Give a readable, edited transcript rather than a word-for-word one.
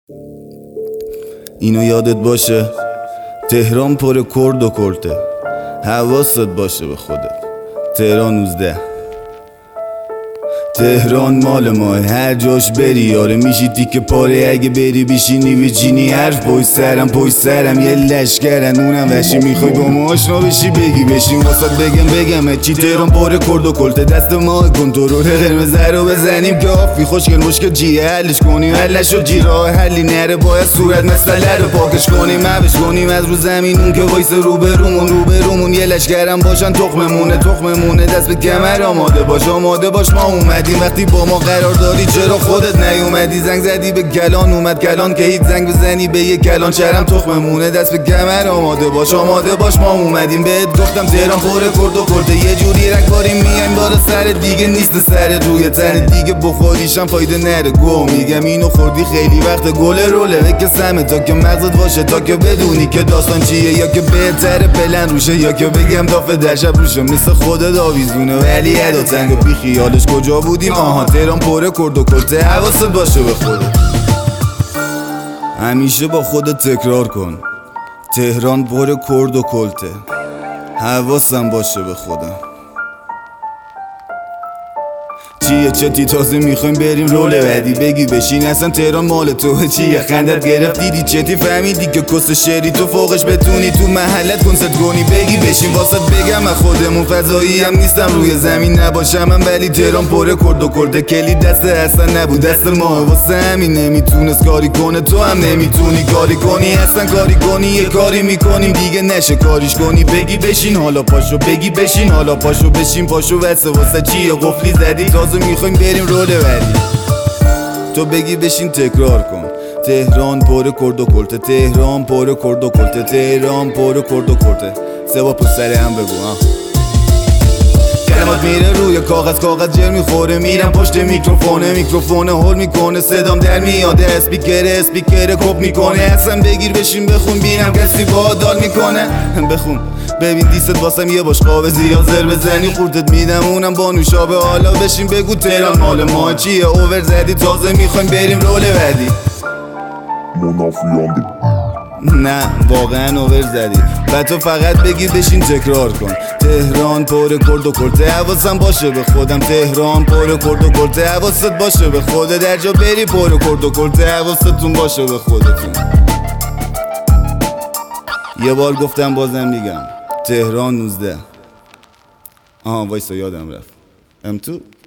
اینو یادت باشه تهران پر کرد و کلته، حواست باشه به خودت. تهران 19 تهران مال ماه، هر جاش بری یاره میشی تیکه پاره. اگه بری بشینی به چینی حرف پشت سرم یه لشکرن اونم وشی. میخوای با ما آشنا بشی بگی بشین واسات بگم چی. تهران پر کرد و کلته، دست ما کنترل قرمز رو بزنیم کافی. خوشگل مشکل جیه حلش کنیم، حل نشد جی راه حلی نره. باید صورت مسئله رو پاکش کنیم، مبش کنیم از رو زمین اون که وایس روبرومون یه لشکرم باشن تخممونه. دست به کمر آماده باش ما اومدیم. وقتی با ما قرار داری چرا خودت نیومدی؟ زنگ زدی به کلان اومد کلان که هیچ زنگ بزنی به یه کلان. شرم تخممونه دست به کمر آماده باش ما اومدیم. بهت گفتم تهران پر کرد و کلته، یه جوری رگباریم میایم بالا سر دیگه نیست سر روی تن دیگه. بخوریشم فایده نره گو میگم اینو خوردی خیلی وقت گل روله بکسمه تا که مغزت باشه، تا که بدونی که داستان چیه، یا که بهتره پلن روشه یا که بگم دافه در شب روشه. مثل خودت آویزونه ولی ادا تنگ و بی خیالش کجا بودیم. آها تهران پر کرد و کلته، حواست باشه به خودت. همیشه با خودت تکرار کن تهران پر کرد و کلته، حواسم باشه به خودم. چیه چتی تازه میخوایم بریم رول بعدی، بگی بشین اصلا تهران مال توه. چیه خندت گرفت دیدی چتی فهمیدی که کس شعری تو فوقش بتونی تو محلت کنست کنی. بگی بشین واسط بگم من خودمون فضایی هم نیستم روی زمین نباشم من، ولی تهران پر کرد و کلته. کلید دست اصلا نبود دست ما، واسه همین نمیتونست کاری کنه. تو هم نمیتونی کاری کنی اصلا کاری کنی. یه کاری میکنیم دیگه نشه کاریش کنی. بگی بشین حالا پاشو، بگی بشین حالا پاشو، بشین پاشو واسه چیه قفلی زدی تازه میخوایم بریم رول بعدی. تو بگی بشین تکرار کن تهران پر کرد و کلته، تهران پر کرد و کلته، تهران پر کرد و کلته. سه با پسر هم بگو کلمات میره روی کاغذ جر میخوره. میرم پشت میکروفون هول میکنه، صدام در میاد اسپیکر کپ میکنه. اصلا بگیر بشین بخون بینم کسی با دال میکنه. بخون ببین دیست واسم یه باش قابضی یا زر بزنی خوردت میدم اونم با نوشابه. حالا بشین بگو تهران مال ما چیه، اوور زدی تازه میخوایم بریم رول بعدی. نه واقعا اوور زدی و تو فقط بگی بشین تکرار کن تهران پر کرد و کلته، حواسم باشه به خودم. تهران پر کرد و کلته، حواست باشه به خودت. در جا بری پر کرد و کلته، حواستون باشه به خودتون. یه بار گفتم بازم میگم تهران 19 وایسا یادم رفت M2